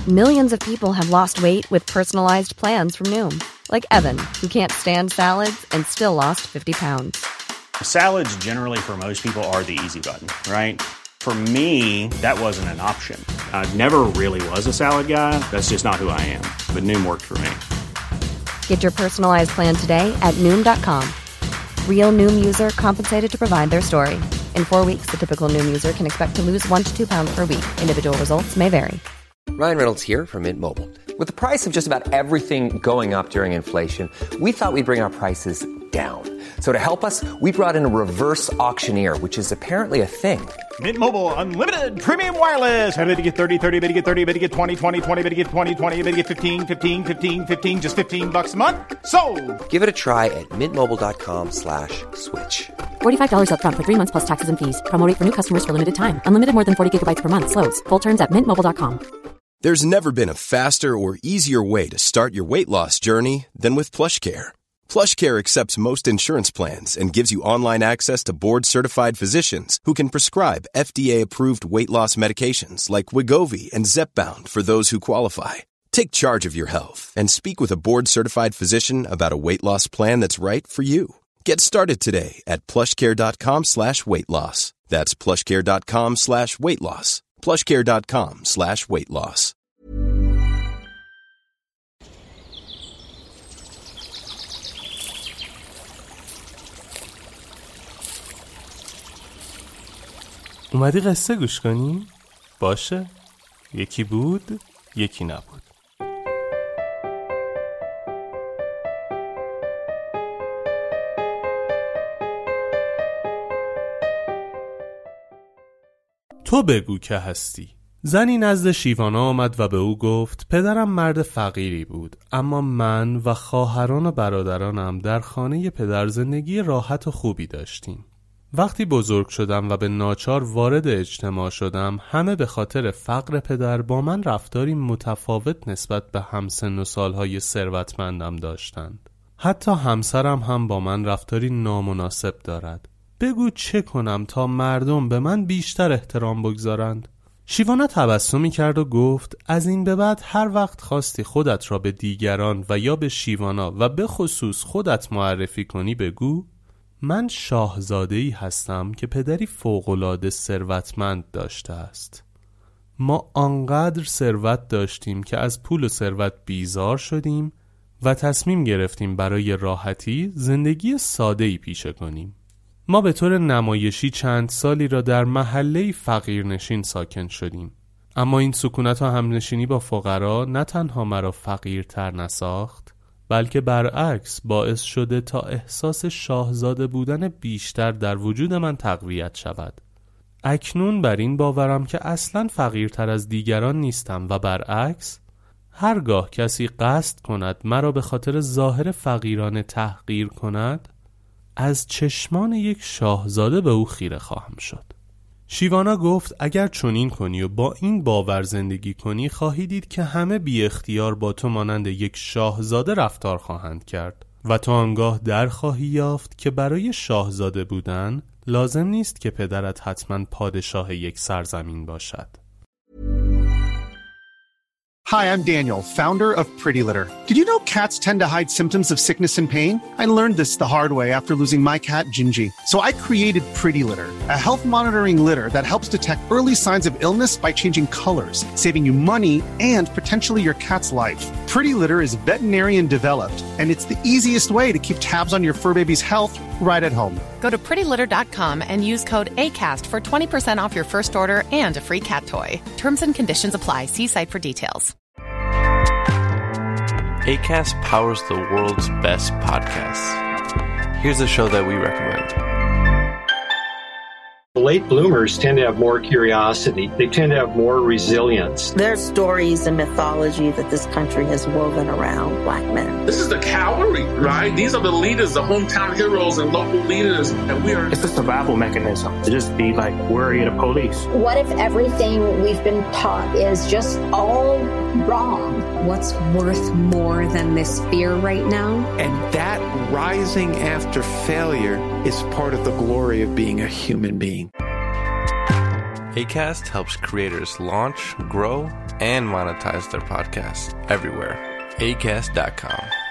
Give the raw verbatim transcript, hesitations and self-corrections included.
Millions of people have lost weight with personalized plans from Noom. Like Evan, who can't stand salads and still lost fifty pounds. Salads generally for most people are the easy button, right? For me, that wasn't an option. I never really was a salad guy. That's just not who I am. But Noom worked for me. Get your personalized plan today at Noom dot com. Real Noom user compensated to provide their story. In four weeks, the typical Noom user can expect to lose one to two pounds per week. Individual results may vary. Ryan Reynolds here from Mint Mobile. With the price of just about everything going up during inflation, we thought we'd bring our prices down. So to help us, we brought in a reverse auctioneer, which is apparently a thing. Mint Mobile Unlimited Premium Wireless. How to get thirty, thirty, how to get thirty, how to get twenty, twenty, twenty, how to get twenty, twenty, how to get fifteen, fifteen, fifteen, fifteen, just fifteen bucks a month? Sold! Give it a try at mintmobile.com slash switch. forty-five dollars up front for three months plus taxes and fees. Promo rate for new customers for limited time. Unlimited more than forty gigabytes per month. Slows full terms at mint mobile dot com. There's never been a faster or easier way to start your weight loss journey than with PlushCare. PlushCare accepts most insurance plans and gives you online access to board-certified physicians who can prescribe F D A-approved weight loss medications like Wegovy and Zepbound for those who qualify. Take charge of your health and speak with a board-certified physician about a weight loss plan that's right for you. Get started today at plushcare.com slash weight loss. That's plushcare.com slash weight loss. plushcare.com slash weight loss. اومدی قصه گوش کنی؟ باشه. یکی بود، یکی نبود. تو بگو که هستی. زنی نزد شیوانا آمد و به او گفت پدرم مرد فقیری بود، اما من و خواهران و برادرانم در خانه پدر زندگی راحت و خوبی داشتیم. وقتی بزرگ شدم و به ناچار وارد اجتماع شدم، همه به خاطر فقر پدر با من رفتاری متفاوت نسبت به همسن و سالهای ثروتمندم داشتند. حتی همسرم هم با من رفتاری نامناسب دارد. بگو چه کنم تا مردم به من بیشتر احترام بگذارند؟ شیوانا تبسمی کرد و گفت از این به بعد هر وقت خواستی خودت را به دیگران و یا به شیوانا و به خصوص خودت معرفی کنی بگو من شاهزاده‌ای هستم که پدری فوق‌العاده ثروتمند داشته است. ما آنقدر ثروت داشتیم که از پول و ثروت بیزار شدیم و تصمیم گرفتیم برای راحتی زندگی ساده‌ای پیشه کنیم. ما به طور نمایشی چند سالی را در محله‌ای فقیرنشین ساکن شدیم، اما این سکونت و همنشینی با فقرا نه تنها مرا فقیرتر نساخت، بلکه برعکس باعث شده تا احساس شاهزاده بودن بیشتر در وجود من تقویت شود. اکنون بر این باورم که اصلاً فقیرتر از دیگران نیستم و برعکس هرگاه کسی قصد کند مرا به خاطر ظاهر فقیرانه تحقیر کند، از چشمان یک شاهزاده به او خیره خواهم شد. شیوانا گفت اگر چنین کنی و با این باور زندگی کنی، خواهی دید که همه بی اختیار با تو مانند یک شاهزاده رفتار خواهند کرد و تو آنگاه در خواهی یافت که برای شاهزاده بودن لازم نیست که پدرت حتما پادشاه یک سرزمین باشد. Hi, I'm Daniel, founder of Pretty Litter. Did you know cats tend to hide symptoms of sickness and pain? I learned this the hard way after losing my cat, Gingy. So I created Pretty Litter, a health monitoring litter that helps detect early signs of illness by changing colors, saving you money and potentially your cat's life. Pretty Litter is veterinarian developed, and it's the easiest way to keep tabs on your fur baby's health right at home. Go to pretty litter dot com and use code ACAST for twenty percent off your first order and a free cat toy. Terms and conditions apply. See site for details. Acast powers the world's best podcasts. Here's a show that we recommend. Late bloomers tend to have more curiosity. They tend to have more resilience. There are stories and mythology that this country has woven around black men. This is the cavalry, right? These are the leaders, the hometown heroes and local leaders. And we are. It's a survival mechanism to just be like worried of police. What if everything we've been taught is just all wrong? What's worth more than this fear right now? And that rising after failure is part of the glory of being a human being. Acast helps creators launch, grow, and monetize their podcasts everywhere. acast dot com.